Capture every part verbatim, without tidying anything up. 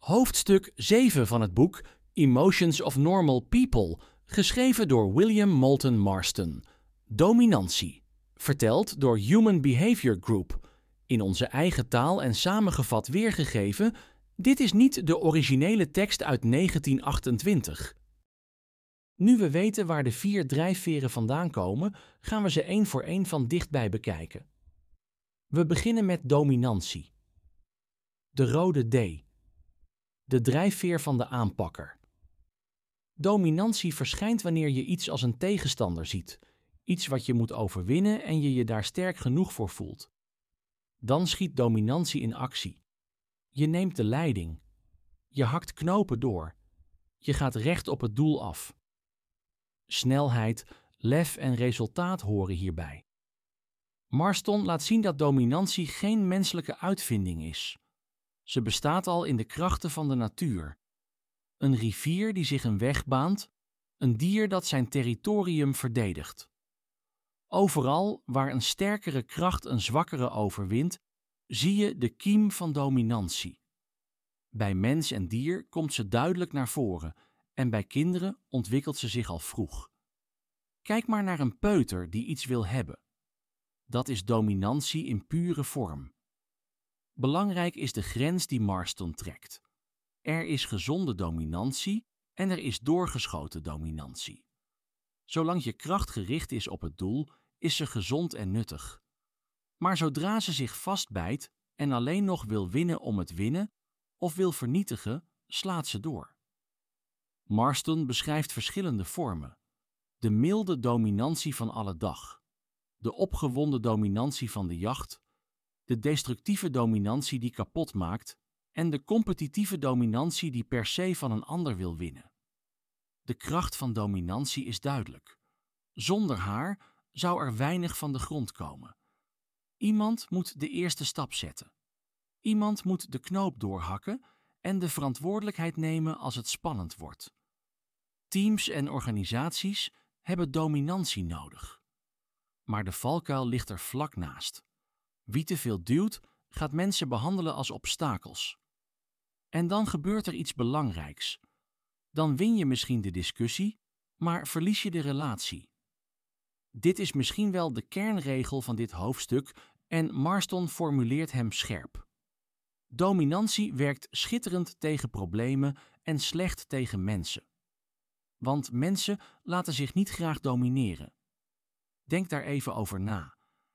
Hoofdstuk zeven van het boek Emotions of Normal People, geschreven door William Moulton Marston. Dominantie, verteld door Human Behavior Group. In onze eigen taal en samengevat weergegeven, dit is niet de originele tekst uit negentien achtentwintig. Nu we weten waar de vier drijfveren vandaan komen, gaan we ze één voor één van dichtbij bekijken. We beginnen met dominantie. De rode D. De drijfveer van de aanpakker. Dominantie verschijnt wanneer je iets als een tegenstander ziet, iets wat je moet overwinnen en je je daar sterk genoeg voor voelt. Dan schiet dominantie in actie. Je neemt de leiding. Je hakt knopen door. Je gaat recht op het doel af. Snelheid, lef en resultaat horen hierbij. Marston laat zien dat dominantie geen menselijke uitvinding is. Ze bestaat al in de krachten van de natuur. Een rivier die zich een weg baant, een dier dat zijn territorium verdedigt. Overal waar een sterkere kracht een zwakkere overwint, zie je de kiem van dominantie. Bij mens en dier komt ze duidelijk naar voren en bij kinderen ontwikkelt ze zich al vroeg. Kijk maar naar een peuter die iets wil hebben. Dat is dominantie in pure vorm. Belangrijk is de grens die Marston trekt. Er is gezonde dominantie en er is doorgeschoten dominantie. Zolang je kracht gericht is op het doel, is ze gezond en nuttig. Maar zodra ze zich vastbijt en alleen nog wil winnen om het winnen of wil vernietigen, slaat ze door. Marston beschrijft verschillende vormen. De milde dominantie van alle dag, de opgewonden dominantie van de jacht, de destructieve dominantie die kapot maakt en de competitieve dominantie die per se van een ander wil winnen. De kracht van dominantie is duidelijk. Zonder haar zou er weinig van de grond komen. Iemand moet de eerste stap zetten. Iemand moet de knoop doorhakken en de verantwoordelijkheid nemen als het spannend wordt. Teams en organisaties hebben dominantie nodig. Maar de valkuil ligt er vlak naast. Wie te veel duwt, gaat mensen behandelen als obstakels. En dan gebeurt er iets belangrijks. Dan win je misschien de discussie, maar verlies je de relatie. Dit is misschien wel de kernregel van dit hoofdstuk en Marston formuleert hem scherp. Dominantie werkt schitterend tegen problemen en slecht tegen mensen. Want mensen laten zich niet graag domineren. Denk daar even over na.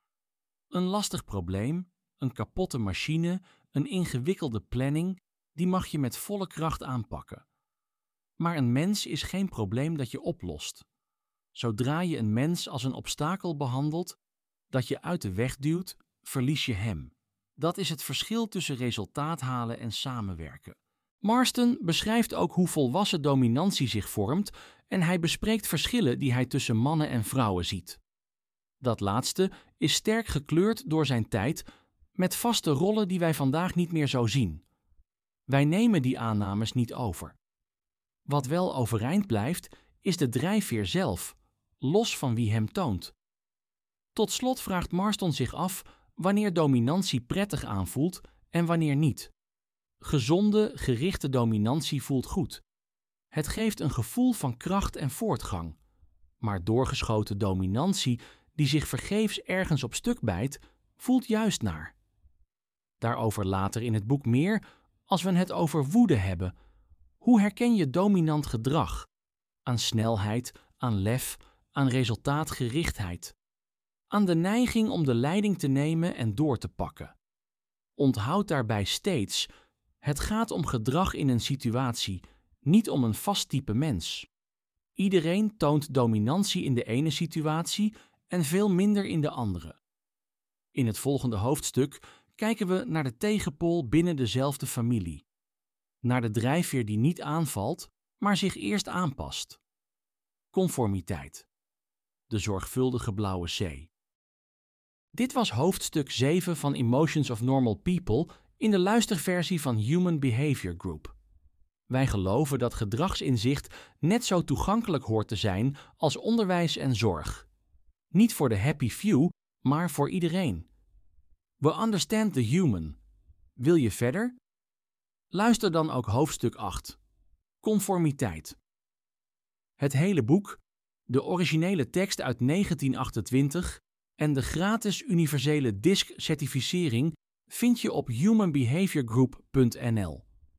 Een lastig probleem, een kapotte machine, een ingewikkelde planning, die mag je met volle kracht aanpakken. Maar een mens is geen probleem dat je oplost. Zodra je een mens als een obstakel behandelt, dat je uit de weg duwt, verlies je hem. Dat is het verschil tussen resultaat halen en samenwerken. Marston beschrijft ook hoe volwassen dominantie zich vormt en hij bespreekt verschillen die hij tussen mannen en vrouwen ziet. Dat laatste is sterk gekleurd door zijn tijd met vaste rollen die wij vandaag niet meer zo zien. Wij nemen die aannames niet over. Wat wel overeind blijft, is de drijfveer zelf, los van wie hem toont. Tot slot vraagt Marston zich af wanneer dominantie prettig aanvoelt en wanneer niet. Gezonde, gerichte dominantie voelt goed. Het geeft een gevoel van kracht en voortgang. Maar doorgeschoten dominantie die zich vergeefs ergens op stuk bijt, voelt juist naar. Daarover later in het boek meer, als we het over woede hebben. Hoe herken je dominant gedrag? Aan snelheid, aan lef, aan resultaatgerichtheid. Aan de neiging om de leiding te nemen en door te pakken. Onthoud daarbij steeds, het gaat om gedrag in een situatie, niet om een vast type mens. Iedereen toont dominantie in de ene situatie en veel minder in de andere. In het volgende hoofdstuk kijken we naar de tegenpool binnen dezelfde familie. Naar de drijfveer die niet aanvalt, maar zich eerst aanpast. Conformiteit. De zorgvuldige blauwe zee. Dit was hoofdstuk zeven van Emotions of Normal People in de luisterversie van Human Behavior Group. Wij geloven dat gedragsinzicht net zo toegankelijk hoort te zijn als onderwijs en zorg. Niet voor de happy few, maar voor iedereen. We understand the human. Wil je verder? Luister dan ook hoofdstuk acht. Conformiteit. Het hele boek, de originele tekst uit negentien achtentwintig en de gratis universele disk certificering vind je op human behavior group punt n l.